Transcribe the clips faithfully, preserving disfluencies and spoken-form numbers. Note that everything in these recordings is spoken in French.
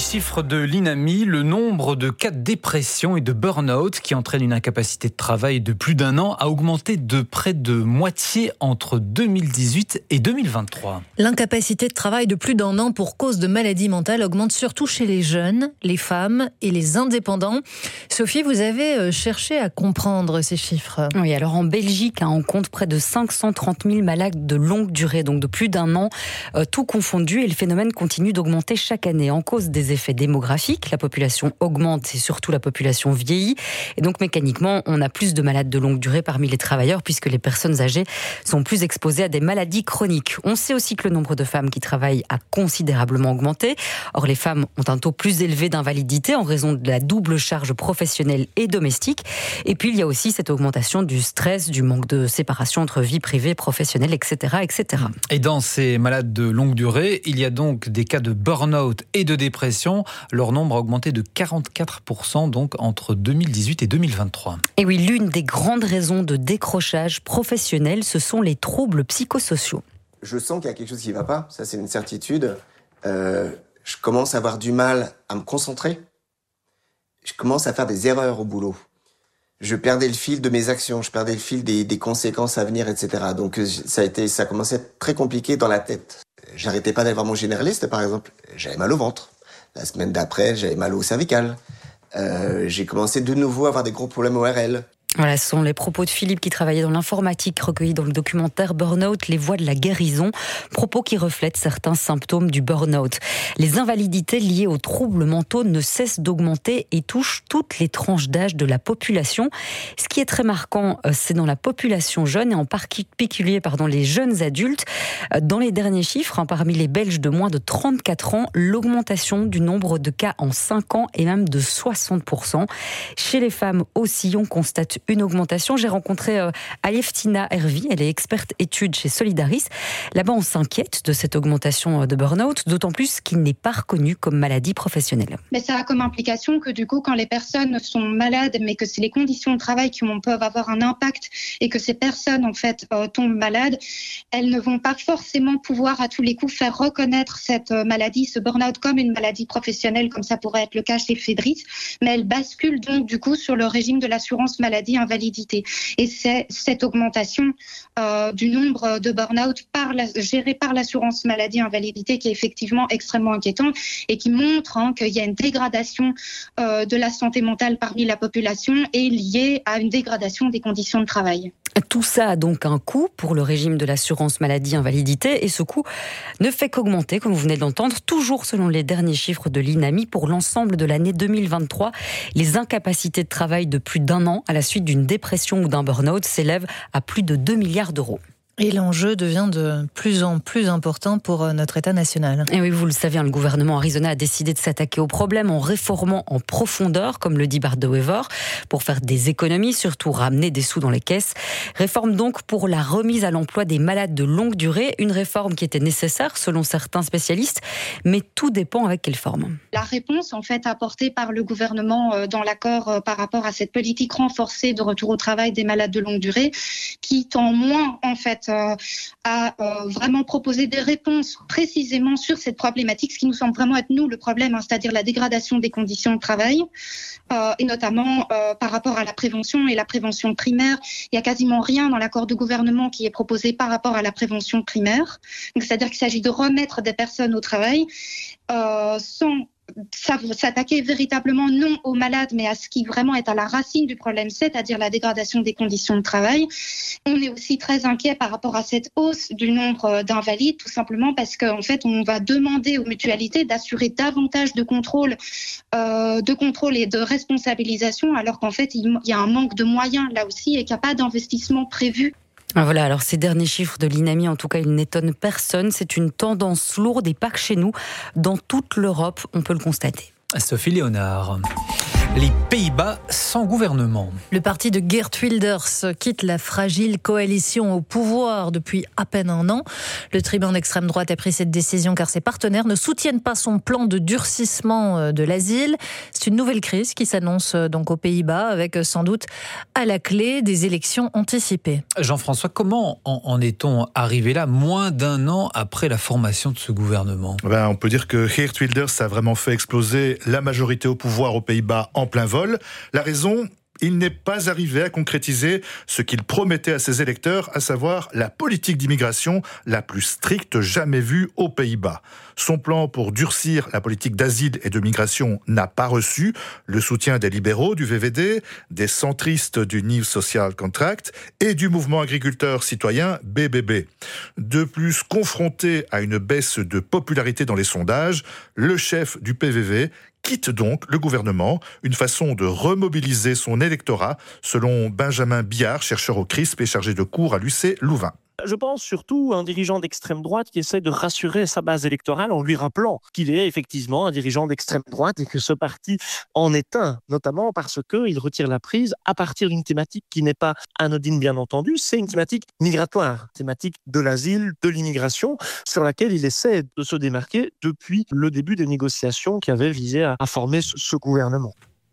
chiffres de l'INAMI, le nombre de cas de dépression et de burn-out qui entraînent une incapacité de travail de plus d'un an a augmenté de près de moitié entre deux mille dix-huit et deux mille vingt-trois. L'incapacité de travail de plus d'un an pour cause de maladie mentale augmente surtout chez les jeunes, les femmes et les indépendants. Sophie, vous avez cherché à comprendre ces chiffres. Oui, alors en Belgique, on compte près de cinq cent trente mille malades de longue durée, donc de plus d'un an, tout confondu, et le phénomène continue d'augmenter chaque année en cause des effets démographiques. La population augmente et surtout la population vieillit. Et donc mécaniquement, on a plus de malades de longue durée parmi les travailleurs puisque les personnes âgées sont plus exposées à des maladies chroniques. On sait aussi que le nombre de femmes qui travaillent a considérablement augmenté. Or, les femmes ont un taux plus élevé d'invalidité en raison de la double charge professionnelle et domestique. Et puis, il y a aussi cette augmentation du stress, du manque de séparation entre vie privée, professionnelle, et cetera, et cetera. Et dans ces malades de longue durée, il y a donc des cas de burn-out et de dépression. Leur nombre a augmenté de quarante-quatre pour cent donc entre deux mille dix-huit et deux mille vingt-trois. Et oui, l'une des grandes raisons de décrochage professionnel, ce sont les troubles psychosociaux. Je sens qu'il y a quelque chose qui ne va pas, ça c'est une certitude. Euh, je commence à avoir du mal à me concentrer. Je commence à faire des erreurs au boulot. Je perdais le fil de mes actions, je perdais le fil des, des conséquences à venir, et cetera. Donc ça a été, ça a commencé à être très compliqué dans la tête. J'arrêtais pas d'aller voir mon généraliste, par exemple. J'avais mal au ventre. La semaine d'après, j'avais mal au cervical. Euh, j'ai commencé de nouveau à avoir des gros problèmes O R L. Voilà, ce sont les propos de Philippe qui travaillait dans l'informatique, recueillis dans le documentaire Burnout, les voies de la guérison, propos qui reflètent certains symptômes du burnout. Les invalidités liées aux troubles mentaux ne cessent d'augmenter et touchent toutes les tranches d'âge de la population. Ce qui est très marquant, c'est dans la population jeune et en particulier pardon, les jeunes adultes. Dans les derniers chiffres, hein, parmi les Belges de moins de trente-quatre ans, l'augmentation du nombre de cas en cinq ans est même de soixante pour cent. Chez les femmes aussi, on constate une augmentation. J'ai rencontré euh, Aleftina Hervy, elle est experte études chez Solidaris. Là-bas, on s'inquiète de cette augmentation de burn-out, d'autant plus qu'il n'est pas reconnu comme maladie professionnelle. Mais ça a comme implication que du coup, quand les personnes sont malades, mais que c'est les conditions de travail qui peuvent avoir un impact et que ces personnes en fait euh, tombent malades, elles ne vont pas forcément pouvoir à tous les coups faire reconnaître cette euh, maladie, ce burn-out comme une maladie professionnelle, comme ça pourrait être le cas chez Fédris, mais elles basculent donc du coup sur le régime de l'assurance maladie invalidité. Et c'est cette augmentation euh, du nombre de burn-out par la, géré par l'assurance maladie invalidité qui est effectivement extrêmement inquiétante et qui montre hein, qu'il y a une dégradation euh, de la santé mentale parmi la population et liée à une dégradation des conditions de travail. Tout ça a donc un coût pour le régime de l'assurance maladie invalidité et ce coût ne fait qu'augmenter, comme vous venez de l'entendre, toujours selon les derniers chiffres de l'INAMI pour l'ensemble de l'année deux mille vingt-trois. Les incapacités de travail de plus d'un an à la suite d'une dépression ou d'un burn-out s'élèvent à plus de deux milliards d'euros. Et l'enjeu devient de plus en plus important pour notre État national. Et oui, vous le savez, le gouvernement Arizona a décidé de s'attaquer au problème en réformant en profondeur, comme le dit Bart de Wever, pour faire des économies, surtout ramener des sous dans les caisses. Réforme donc pour la remise à l'emploi des malades de longue durée, une réforme qui était nécessaire selon certains spécialistes, mais tout dépend avec quelle forme. La réponse en fait apportée par le gouvernement dans l'accord par rapport à cette politique renforcée de retour au travail des malades de longue durée, qui tend moins en fait Euh, à euh, vraiment proposer des réponses précisément sur cette problématique, ce qui nous semble vraiment être nous le problème, hein, c'est-à-dire la dégradation des conditions de travail, euh, et notamment euh, par rapport à la prévention et la prévention primaire. Il n'y a quasiment rien dans l'accord de gouvernement qui est proposé par rapport à la prévention primaire. Donc, c'est-à-dire qu'il s'agit de remettre des personnes au travail euh, sans s'attaquer véritablement non aux malades, mais à ce qui vraiment est à la racine du problème, c'est-à-dire la dégradation des conditions de travail. On est aussi très inquiet par rapport à cette hausse du nombre d'invalides, tout simplement parce qu'en fait, on va demander aux mutualités d'assurer davantage de contrôle, euh, de contrôle et de responsabilisation, alors qu'en fait, il y a un manque de moyens là aussi et qu'il n'y a pas d'investissement prévu. Voilà, alors ces derniers chiffres de l'INAMI, en tout cas, ils n'étonnent personne. C'est une tendance lourde et pas que chez nous. Dans toute l'Europe, on peut le constater. Sophie Léonard. Les Pays-Bas sans gouvernement. Le parti de Geert Wilders quitte la fragile coalition au pouvoir depuis à peine un an. Le tribun d'extrême droite a pris cette décision car ses partenaires ne soutiennent pas son plan de durcissement de l'asile. C'est une nouvelle crise qui s'annonce donc aux Pays-Bas avec sans doute à la clé des élections anticipées. Jean-François, comment en est-on arrivé là, moins d'un an après la formation de ce gouvernement ? Ben, on peut dire que Geert Wilders a vraiment fait exploser la majorité au pouvoir aux Pays-Bas en plein vol. La raison ? Il n'est pas arrivé à concrétiser ce qu'il promettait à ses électeurs, à savoir la politique d'immigration la plus stricte jamais vue aux Pays-Bas. Son plan pour durcir la politique d'asile et de migration n'a pas reçu le soutien des libéraux du V V D, des centristes du Nieuw Sociaal Contract et du mouvement agriculteur citoyen B B B. De plus, confronté à une baisse de popularité dans les sondages, le chef du P V V quitte donc le gouvernement, une façon de remobiliser son électorat, selon Benjamin Biard, chercheur au C R I S P et chargé de cours à l'U C Louvain. Je pense surtout à un dirigeant d'extrême droite qui essaie de rassurer sa base électorale en lui rappelant qu'il est effectivement un dirigeant d'extrême droite et que ce parti en est un, notamment parce qu'il retire la prise à partir d'une thématique qui n'est pas anodine bien entendu, c'est une thématique migratoire, thématique de l'asile, de l'immigration, sur laquelle il essaie de se démarquer depuis le début des négociations qui avaient visé à, à former ce, ce gouvernement.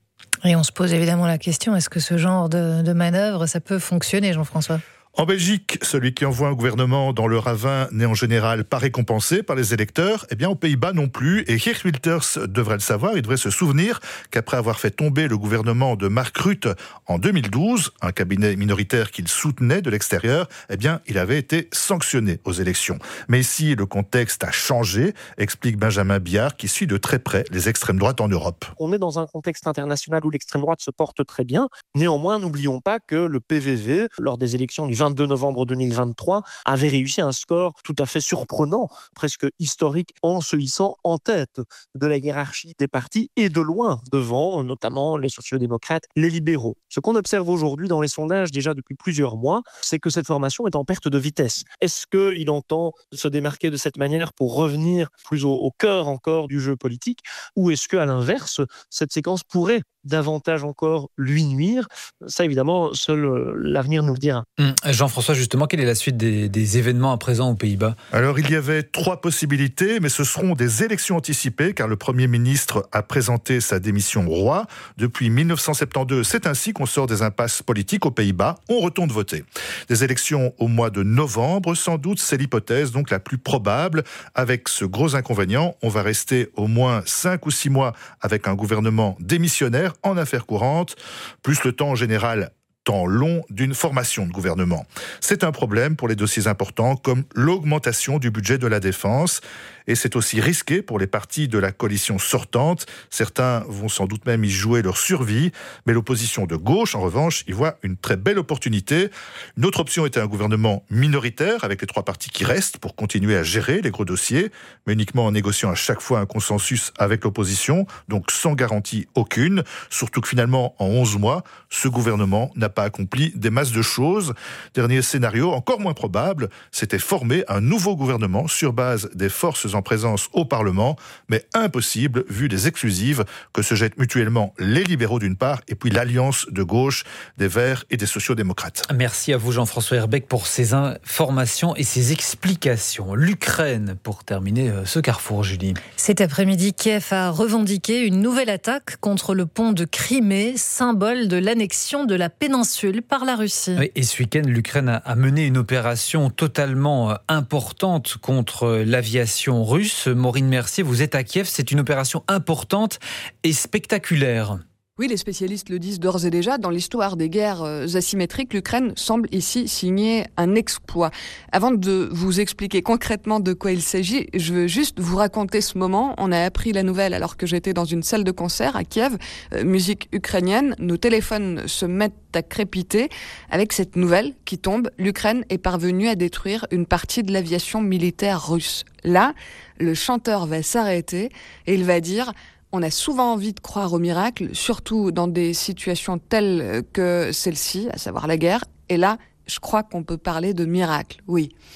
Et on se pose évidemment la question, est-ce que ce genre de, de manœuvre, ça peut fonctionner, Jean-François ? En Belgique, celui qui envoie un gouvernement dans le ravin n'est en général pas récompensé par les électeurs. Eh bien, aux Pays-Bas non plus. Et Geert Wilders devrait le savoir, il devrait se souvenir qu'après avoir fait tomber le gouvernement de Mark Rutte en deux mille douze, un cabinet minoritaire qu'il soutenait de l'extérieur, eh bien, il avait été sanctionné aux élections. Mais ici, le contexte a changé, explique Benjamin Biard, qui suit de très près les extrêmes droites en Europe. On est dans un contexte international où l'extrême droite se porte très bien. Néanmoins, n'oublions pas que le P V V, lors des élections du vingt-deux novembre deux mille vingt-trois, avait réussi un score tout à fait surprenant, presque historique, en se hissant en tête de la hiérarchie des partis et de loin devant, notamment les sociodémocrates, les libéraux. Ce qu'on observe aujourd'hui dans les sondages déjà depuis plusieurs mois, c'est que cette formation est en perte de vitesse. Est-ce qu'il entend se démarquer de cette manière pour revenir plus au, au cœur encore du jeu politique, ou est-ce qu'à l'inverse, cette séquence pourrait davantage encore lui nuire? Ça, évidemment, seul l'avenir nous le dira. Mmh. Jean-François, justement, quelle est la suite des, des événements à présent aux Pays-Bas ? Alors, il y avait trois possibilités, mais ce seront des élections anticipées, car le Premier ministre a présenté sa démission au roi. Depuis mille neuf cent soixante-douze, c'est ainsi qu'on sort des impasses politiques aux Pays-Bas. On retourne voter. Des élections au mois de novembre, sans doute, c'est l'hypothèse donc la plus probable. Avec ce gros inconvénient, on va rester au moins cinq ou six mois avec un gouvernement démissionnaire en affaires courantes, plus le temps en général temps long d'une formation de gouvernement. C'est un problème pour les dossiers importants comme l'augmentation du budget de la défense. Et c'est aussi risqué pour les partis de la coalition sortante. Certains vont sans doute même y jouer leur survie. Mais l'opposition de gauche, en revanche, y voit une très belle opportunité. Une autre option était un gouvernement minoritaire avec les trois partis qui restent pour continuer à gérer les gros dossiers, mais uniquement en négociant à chaque fois un consensus avec l'opposition, donc sans garantie aucune. Surtout que finalement, en onze mois, ce gouvernement n'a pas accompli des masses de choses. Dernier scénario, encore moins probable, c'était former un nouveau gouvernement sur base des forces en présence au Parlement, mais impossible vu les exclusives que se jettent mutuellement les libéraux d'une part et puis l'alliance de gauche des Verts et des sociodémocrates. Merci à vous Jean-François Herbeck pour ces informations et ces explications. L'Ukraine, pour terminer ce carrefour, Julie. Cet après-midi, Kiev a revendiqué une nouvelle attaque contre le pont de Crimée, symbole de l'annexion de la péninsule par la Russie. Oui, et ce week-end, l'Ukraine a mené une opération totalement importante contre l'aviation russe. Maureen Mercier, vous êtes à Kiev, c'est une opération importante et spectaculaire. Oui, les spécialistes le disent d'ores et déjà, dans l'histoire des guerres asymétriques, l'Ukraine semble ici signer un exploit. Avant de vous expliquer concrètement de quoi il s'agit, je veux juste vous raconter ce moment. On a appris la nouvelle alors que j'étais dans une salle de concert à Kiev, euh, musique ukrainienne. Nos téléphones se mettent à crépiter. Avec cette nouvelle qui tombe, l'Ukraine est parvenue à détruire une partie de l'aviation militaire russe. Là, le chanteur va s'arrêter et il va dire... On a souvent envie de croire au miracle, surtout dans des situations telles que celle-ci, à savoir la guerre. Et là, je crois qu'on peut parler de miracle, oui.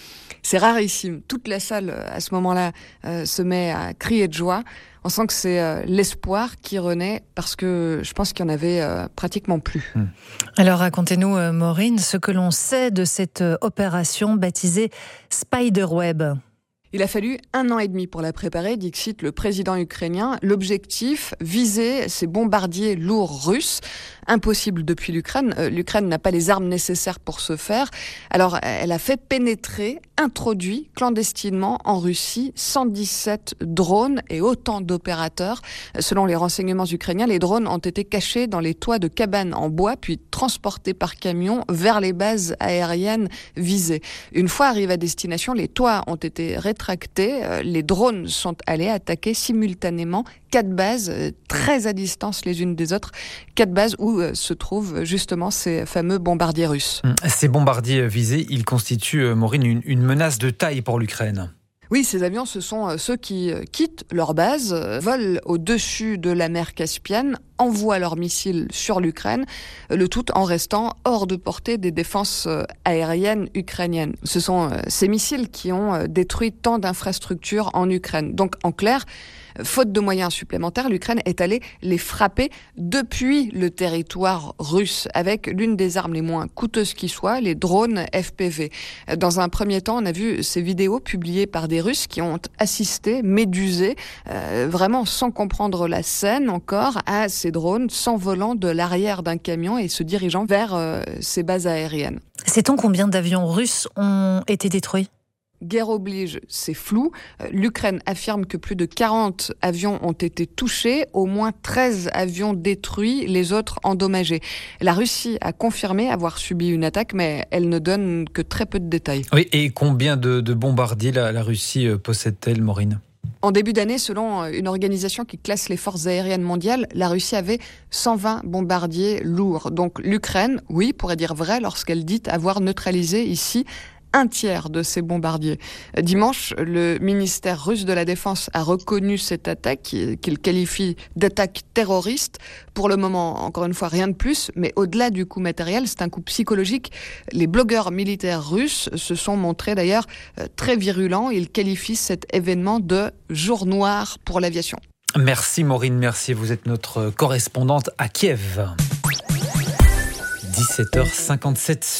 C'est rarissime. Toute la salle, à ce moment-là, euh, se met à crier de joie. On sent que c'est euh, l'espoir qui renaît parce que je pense qu'il n'y en avait euh, pratiquement plus. Mmh. Alors racontez-nous, euh, Maureen, ce que l'on sait de cette euh, opération baptisée Spiderweb. Il a fallu un an et demi pour la préparer, dixit le président ukrainien. L'objectif, viser ces bombardiers lourds russes. Impossible depuis l'Ukraine. Euh, L'Ukraine n'a pas les armes nécessaires pour ce faire. Alors, elle a fait pénétrer, introduit clandestinement en Russie cent dix-sept drones et autant d'opérateurs. Selon les renseignements ukrainiens, les drones ont été cachés dans les toits de cabanes en bois, puis transportés par camion vers les bases aériennes visées. Une fois arrivés à destination, les toits ont été rétractés. Les drones sont allés attaquer simultanément quatre bases, très à distance les unes des autres, quatre bases où se trouvent justement ces fameux bombardiers russes. Ces bombardiers visés, ils constituent, Maureen, une, une menace de taille pour l'Ukraine. Oui, ces avions, ce sont ceux qui quittent leur base, volent au-dessus de la mer Caspienne, envoient leurs missiles sur l'Ukraine, le tout en restant hors de portée des défenses aériennes ukrainiennes. Ce sont ces missiles qui ont détruit tant d'infrastructures en Ukraine. Donc, en clair, faute de moyens supplémentaires, l'Ukraine est allée les frapper depuis le territoire russe avec l'une des armes les moins coûteuses qui soit, les drones F P V. Dans un premier temps, on a vu ces vidéos publiées par des Russes qui ont assisté, médusés, euh, vraiment sans comprendre la scène encore, à ces drones s'envolant de l'arrière d'un camion et se dirigeant vers euh, ces bases aériennes. Sait-on combien d'avions russes ont été détruits ? Guerre oblige, c'est flou. L'Ukraine affirme que plus de quarante avions ont été touchés, au moins treize avions détruits, les autres endommagés. La Russie a confirmé avoir subi une attaque, mais elle ne donne que très peu de détails. Oui, et combien de, de bombardiers la, la Russie possède-t-elle, Maureen ? En début d'année, selon une organisation qui classe les forces aériennes mondiales, la Russie avait cent vingt bombardiers lourds. Donc l'Ukraine, oui, pourrait dire vrai lorsqu'elle dit avoir neutralisé ici un tiers de ces bombardiers. Dimanche, le ministère russe de la Défense a reconnu cette attaque qu'il qualifie d'attaque terroriste. Pour le moment, encore une fois, rien de plus, mais au-delà du coup matériel, c'est un coup psychologique. Les blogueurs militaires russes se sont montrés d'ailleurs très virulents. Ils qualifient cet événement de jour noir pour l'aviation. Merci Maureen, merci. Vous êtes notre correspondante à Kiev. dix-sept heures cinquante-sept